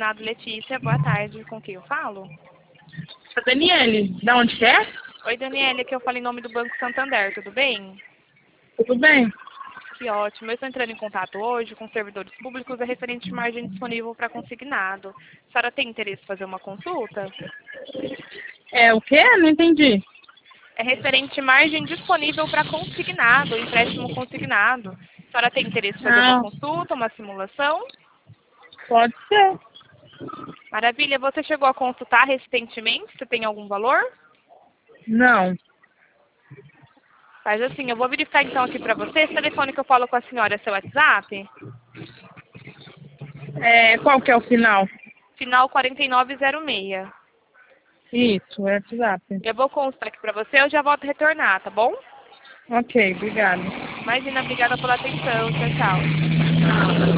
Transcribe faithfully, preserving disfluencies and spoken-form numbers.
consignado Letícia. Boa tarde. Com quem eu falo? A Daniele, da onde que é? Oi, Daniele. Aqui eu falo em nome do Banco Santander. Tudo bem? Tudo bem? Que ótimo. Eu estou entrando em contato hoje com servidores públicos a referente de margem disponível para consignado. A senhora tem interesse em fazer uma consulta? É o quê? Não entendi. É referente margem disponível para consignado, empréstimo consignado. A senhora tem interesse em fazer uma Ah, consulta, uma simulação? pode ser. Maravilha. Você chegou a consultar recentemente? Você tem algum valor? Não. Faz assim, eu vou verificar então aqui para você. Esse telefone que eu falo com a senhora é seu WhatsApp? É, qual que é o final? Final quarenta e nove zero seis. Isso, é WhatsApp. Eu vou consultar aqui para você, eu já volto a retornar, tá bom? Ok, obrigada. Imagina, obrigada pela atenção. Tchau, tchau.